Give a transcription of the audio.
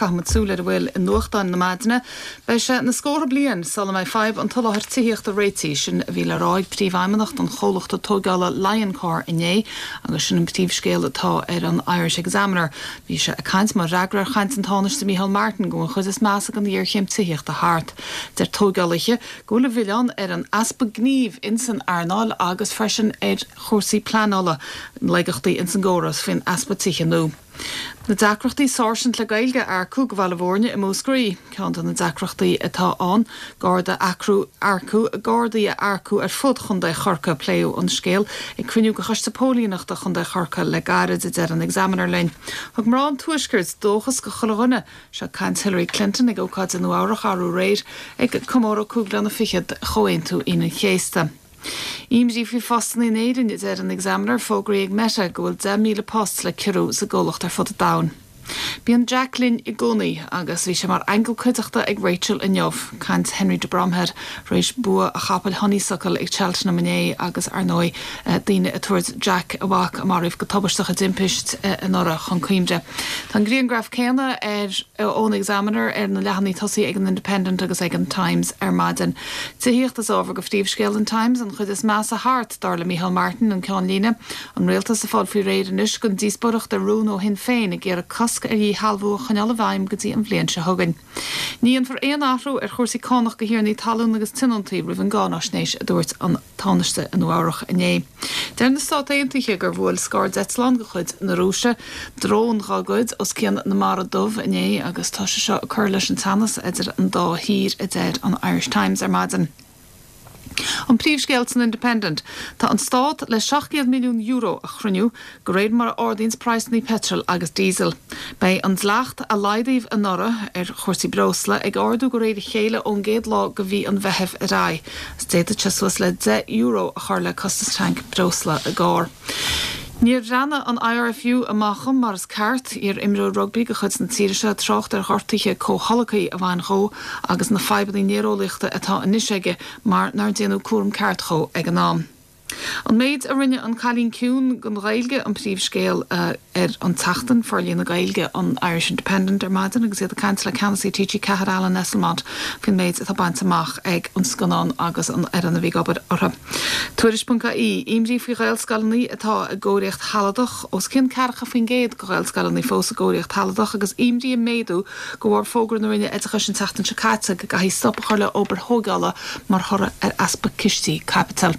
Cahamatúla a bhfuil in nuachtain na Madna. Bei se na scóra blian sal mai 5 an tullahar tíocht a réití sin a bhíle ráid príomhhaimimenacht an cholacht a tógála Lion Car inné agus sin an ptíomhscéal atá an Irish Examiner. Bhí se a caint mar reagra chaint an tánas de Michael Martin go chud is measa an dtíor chéim tíocht a hart. Der tógálaige gola bhíleán an aspa gníomh in san arnáil agus freisin chórsaí planála leigechtaí in san góras fin aspa tíche nó. Na dacrochtaí sársint le gailge arcú go bhla bhórne I móscrí, ceann na dacrochtaí atá an gáda arcú gádaí arcú ar fud chun de chorca pléú an scéal ag cruinniú go chuiste pólíonachta chun de chorca le garad de an Examiner lein. Thug mar an tuaisgurt dóchas go chulaghine se caint Hillary Clinton ag ócáid an uárach arú réir ag cumóra cúgla na fichiad choin tú ina chéasta. Ímsí fi fostan in éidir is an Examiner fógraí ag meta gohfuil 10,000 post le cirú sa ggólacht ar fud a dain. Bí an Jacqueline I gcónaí agus bhí sé mar angel cuideachta ag Rachel inneomh, caint Henry de Bromhead rééis bua a chapel honeysuckle ag Chelsea na Mané agus arnói daine a tuairt Jack a bhac a maribh go tobairteach a dimpist in ora chun cuimde. Tá Grian Graf céanna ón Examiner na lehannaí tosaí ag an Independent agus ag an Times maidin. Tíocht is ábhar go phríomhscéal an Times an chud is meas a hart darla Michael Martin an ceann líne an réaltas a fáil faoi réad inis gon díosbodach de rún ó hin féin ag ggéar a cosc í halbú chaneala bhaim go dtí an bblion se thugann. Níon for éon áhrú ar chósaí cánach go hiarnaí talún agus tinantaí rih an gánáisnéis a dúirt an tánaiste an uárach inné. Deir na státaíontaithe gur bhfuil scáir Deitslán go chuid na Rúise, drón rágóid os cían na Mara Dubh inné agus tá se seo a chur leis an tanas idir an dá hír a déir an Irish Times maidin. An príomhscéal san Independent, tá an Stát le 60 milliún euro a chruniú go réad mar ordíns praisnaí petrol agus diesel. Bei an dleacht a laidaíomh an nora ar chósaí brosla ag ordú go réad chéile ón géad lá go bhí an bheitheh a rá. Stéad tesuas le 10 euro a chur le costas tank brosla a gár. Níor ranna an IRFU amacham mar is ceart ar imrú rugby go chud na tíiriise trocht ar chortaithe cóhalachaí a bhain cho agus na feibaí nérólichta atá iniseige mar nar déanú cuam ceart cho ag an nám. An méid a rinne an Cailín Ciún gon gailge an príomhscéal ar an tachtan forlíon na gailge an Irish Independent maidin agus iad a caint le Canasí TG Cahar Alan Nesselmont fin méid atá baint amach ag an scanán agus an na bhí gabad ortha. Tuairis.í imrí faoi gailscalaní atá a ggóireacht haladach os cin cearcha fin géad go gailscalaní fós a ggóireacht haladach agus imrí a méadú go bhar fógra na rinne etacha sin tachtan se caite go hí stop chuir le obair thógála mar thora ar aspa cistí capital.